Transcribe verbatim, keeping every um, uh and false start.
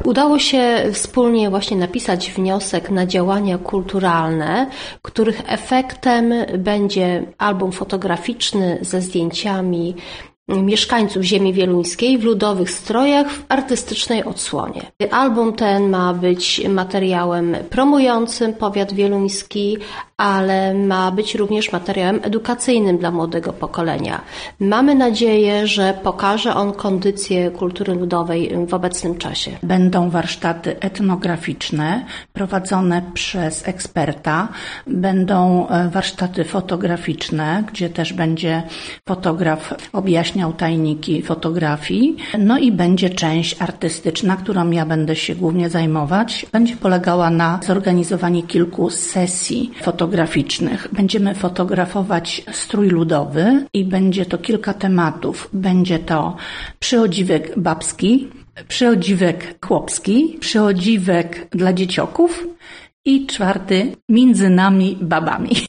Udało się wspólnie właśnie napisać wniosek na działania kulturalne, których efektem będzie album fotograficzny ze zdjęciami mieszkańców ziemi wieluńskiej w ludowych strojach w artystycznej odsłonie. Album ten ma być materiałem promującym powiat wieluński, ale ma być również materiałem edukacyjnym dla młodego pokolenia. Mamy nadzieję, że pokaże on kondycję kultury ludowej w obecnym czasie. Będą warsztaty etnograficzne prowadzone przez eksperta, będą warsztaty fotograficzne, gdzie też będzie fotograf objaśniał tajniki fotografii, no i będzie część artystyczna, którą ja będę się głównie zajmować. Będzie polegała na zorganizowaniu kilku sesji fotograficznych. fotograficznych. Będziemy fotografować strój ludowy i będzie to kilka tematów. Będzie to przyodziwek babski, przyodziwek chłopski, przyodziwek dla dziecioków i czwarty między nami babami.